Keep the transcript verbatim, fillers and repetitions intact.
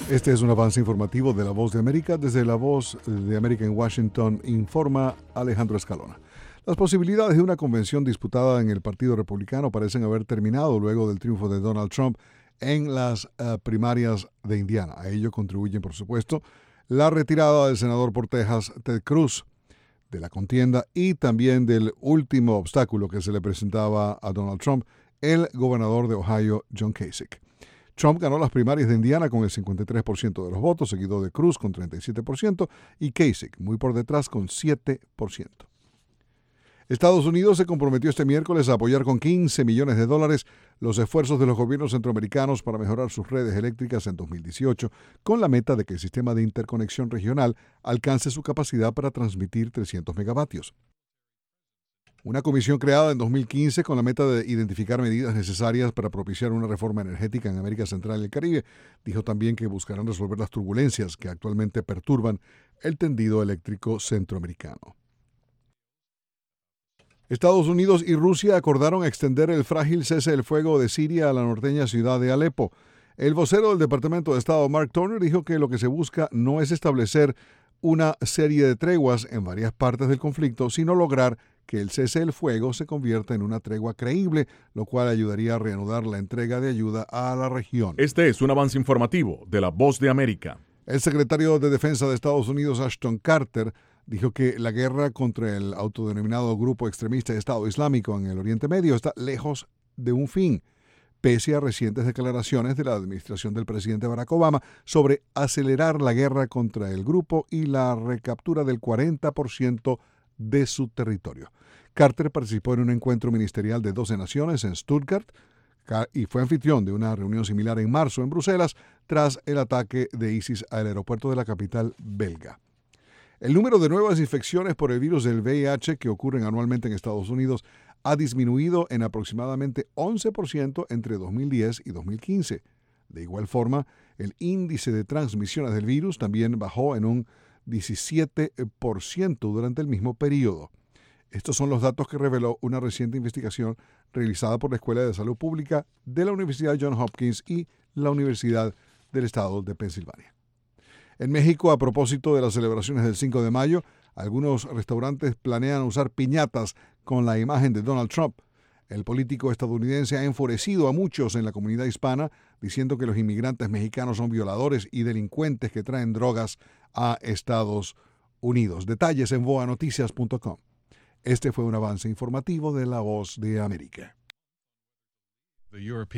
Este es un avance informativo de La Voz de América. Desde La Voz de América en Washington informa Alejandro Escalona. Las posibilidades de una convención disputada en el Partido Republicano parecen haber terminado luego del triunfo de Donald Trump en las uh, primarias de Indiana. A ello contribuyen, por supuesto, la retirada del senador por Texas, Ted Cruz, de la contienda y también del último obstáculo que se le presentaba a Donald Trump, el gobernador de Ohio, John Kasich. Trump ganó las primarias de Indiana con el cincuenta y tres por ciento de los votos, seguido de Cruz con treinta y siete por ciento y Kasich muy por detrás con siete por ciento. Estados Unidos se comprometió este miércoles a apoyar con quince millones de dólares los esfuerzos de los gobiernos centroamericanos para mejorar sus redes eléctricas en dos mil dieciocho, con la meta de que el sistema de interconexión regional alcance su capacidad para transmitir trescientos megavatios. Una comisión creada en dos mil quince con la meta de identificar medidas necesarias para propiciar una reforma energética en América Central y el Caribe dijo también que buscarán resolver las turbulencias que actualmente perturban el tendido eléctrico centroamericano. Estados Unidos y Rusia acordaron extender el frágil cese del fuego de Siria a la norteña ciudad de Alepo. El vocero del Departamento de Estado, Mark Turner, dijo que lo que se busca no es establecer una serie de treguas en varias partes del conflicto, sino lograr que el cese del fuego se convierta en una tregua creíble, lo cual ayudaría a reanudar la entrega de ayuda a la región. Este es un avance informativo de La Voz de América. El secretario de Defensa de Estados Unidos, Ashton Carter, dijo que la guerra contra el autodenominado grupo extremista Estado Islámico en el Oriente Medio está lejos de un fin, pese a recientes declaraciones de la administración del presidente Barack Obama sobre acelerar la guerra contra el grupo y la recaptura del cuarenta por ciento de su territorio. Carter participó en un encuentro ministerial de doce naciones en Stuttgart y fue anfitrión de una reunión similar en marzo en Bruselas tras el ataque de ISIS al aeropuerto de la capital belga. El número de nuevas infecciones por el virus del V I H que ocurren anualmente en Estados Unidos ha disminuido en aproximadamente once por ciento entre dos mil diez y dos mil quince. De igual forma, el índice de transmisiones del virus también bajó en un diecisiete por ciento durante el mismo periodo. Estos son los datos que reveló una reciente investigación realizada por la Escuela de Salud Pública de la Universidad Johns Hopkins y la Universidad del Estado de Pensilvania. En México, a propósito de las celebraciones del cinco de mayo, algunos restaurantes planean usar piñatas con la imagen de Donald Trump. El político estadounidense ha enfurecido a muchos en la comunidad hispana, diciendo que los inmigrantes mexicanos son violadores y delincuentes que traen drogas a Estados Unidos. Detalles en voa noticias punto com. Este fue un avance informativo de La Voz de América.